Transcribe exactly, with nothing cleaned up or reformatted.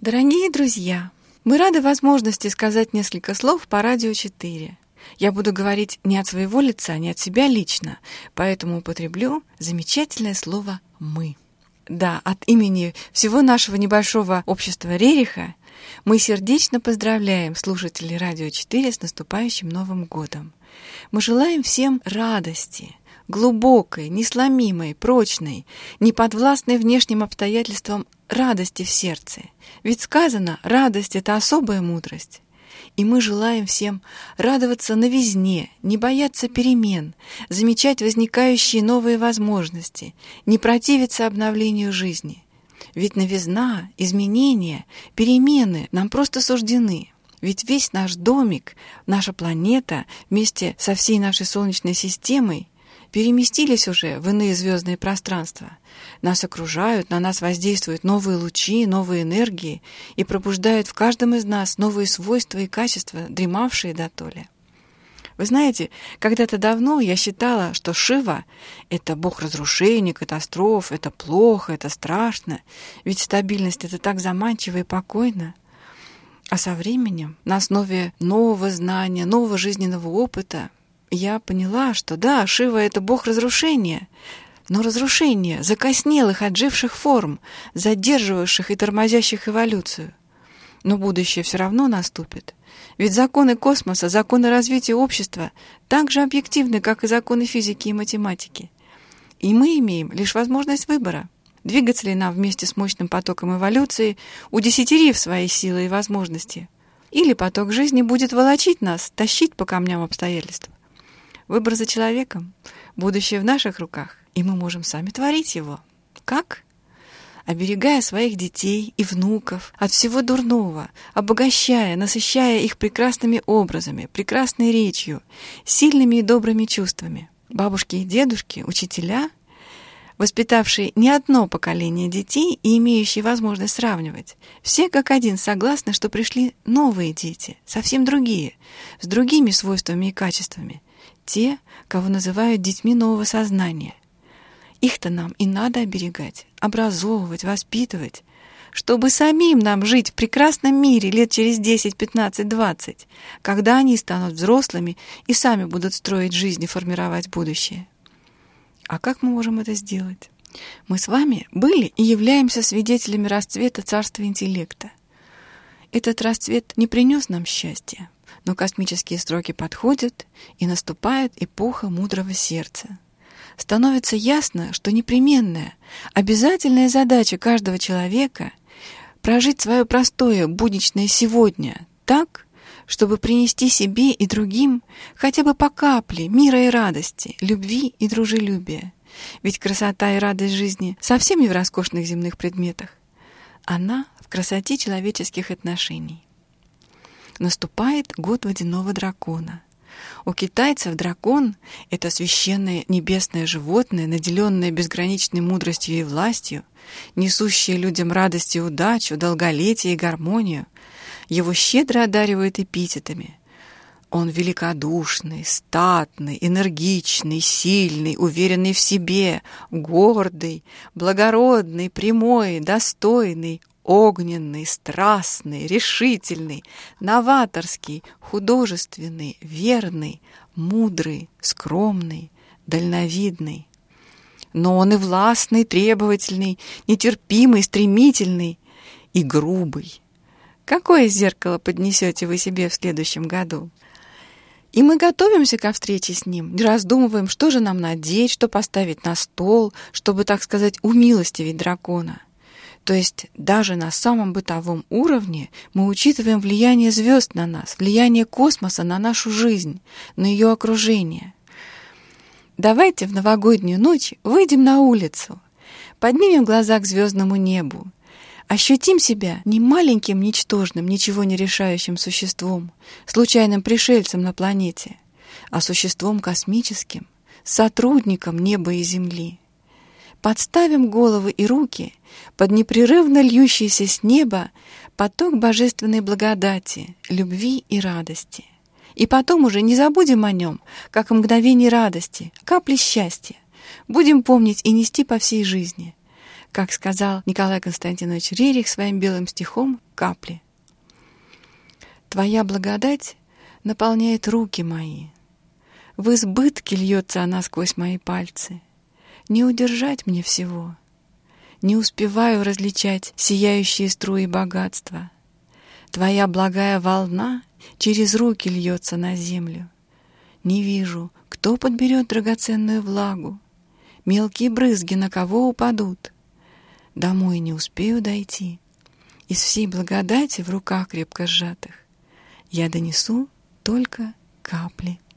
Дорогие друзья, мы рады возможности сказать несколько слов по Радио четыре. Я буду говорить не от своего лица, не от себя лично, поэтому употреблю замечательное слово «мы». Да, от имени всего нашего небольшого общества Рериха мы сердечно поздравляем слушателей Радио четыре с наступающим Новым годом. Мы желаем всем радости, глубокой, несломимой, прочной, неподвластной внешним обстоятельствам радости в сердце. Ведь сказано, радость — это особая мудрость. И мы желаем всем радоваться новизне, не бояться перемен, замечать возникающие новые возможности, не противиться обновлению жизни. Ведь новизна, изменения, перемены нам просто суждены. Ведь весь наш домик, наша планета вместе со всей нашей Солнечной системой переместились уже в иные звездные пространства. Нас окружают, на нас воздействуют новые лучи, новые энергии и пробуждают в каждом из нас новые свойства и качества, дремавшие дотоле. Вы знаете, когда-то давно я считала, что Шива — это бог разрушений, катастроф, это плохо, это страшно, ведь стабильность — это так заманчиво и покойно. А со временем, на основе нового знания, нового жизненного опыта, я поняла, что да, Шива — это бог разрушения, но разрушения закоснелых, отживших форм, задерживающих и тормозящих эволюцию. Но будущее все равно наступит. Ведь законы космоса, законы развития общества так же объективны, как и законы физики и математики. И мы имеем лишь возможность выбора. Двигаться ли нам вместе с мощным потоком эволюции, удесятерив свои силы и возможности, или поток жизни будет волочить нас, тащить по камням обстоятельств. Выбор за человеком, будущее в наших руках, и мы можем сами творить его. Как? Оберегая своих детей и внуков от всего дурного, обогащая, насыщая их прекрасными образами, прекрасной речью, сильными и добрыми чувствами. Бабушки и дедушки, учителя, воспитавшие не одно поколение детей и имеющие возможность сравнивать, все как один согласны, что пришли новые дети, совсем другие, с другими свойствами и качествами, те, кого называют детьми нового сознания. Их-то нам и надо оберегать, образовывать, воспитывать, чтобы самим нам жить в прекрасном мире лет через десять, пятнадцать, двадцать, когда они станут взрослыми и сами будут строить жизнь и формировать будущее. А как мы можем это сделать? Мы с вами были и являемся свидетелями расцвета царства интеллекта. Этот расцвет не принес нам счастья, но космические сроки подходят, и наступает эпоха мудрого сердца. Становится ясно, что непременная, обязательная задача каждого человека — прожить свое простое, будничное сегодня так, чтобы принести себе и другим хотя бы по капле мира и радости, любви и дружелюбия. Ведь красота и радость жизни совсем не в роскошных земных предметах. Она в красоте человеческих отношений. Наступает год водяного дракона. У китайцев дракон — это священное небесное животное, наделенное безграничной мудростью и властью, несущее людям радость и удачу, долголетие и гармонию. Его щедро одаривают эпитетами. Он великодушный, статный, энергичный, сильный, уверенный в себе, гордый, благородный, прямой, достойный, огненный, страстный, решительный, новаторский, художественный, верный, мудрый, скромный, дальновидный. Но он и властный, требовательный, нетерпимый, стремительный и грубый. Какое зеркало поднесете вы себе в следующем году? И мы готовимся ко встрече с ним, раздумываем, что же нам надеть, что поставить на стол, чтобы, так сказать, умилостивить дракона. То есть даже на самом бытовом уровне мы учитываем влияние звезд на нас, влияние космоса на нашу жизнь, на ее окружение. Давайте в новогоднюю ночь выйдем на улицу, поднимем глаза к звездному небу, ощутим себя не маленьким, ничтожным, ничего не решающим существом, случайным пришельцем на планете, а существом космическим, сотрудником неба и земли. Подставим головы и руки под непрерывно льющийся с неба поток божественной благодати, любви и радости. И потом уже не забудем о нем, как о мгновении радости, капли счастья. Будем помнить и нести по всей жизни. как сказал Николай Константинович Рерих своим белым стихом «Капли». Твоя благодать наполняет руки мои. В избытке льется она сквозь мои пальцы. Не удержать мне всего. Не успеваю различать сияющие струи богатства. Твоя благая волна через руки льется на землю. Не вижу, кто подберет драгоценную влагу. Мелкие брызги на кого упадут. Домой не успею дойти. Из всей благодати в руках крепко сжатых я донесу только капли.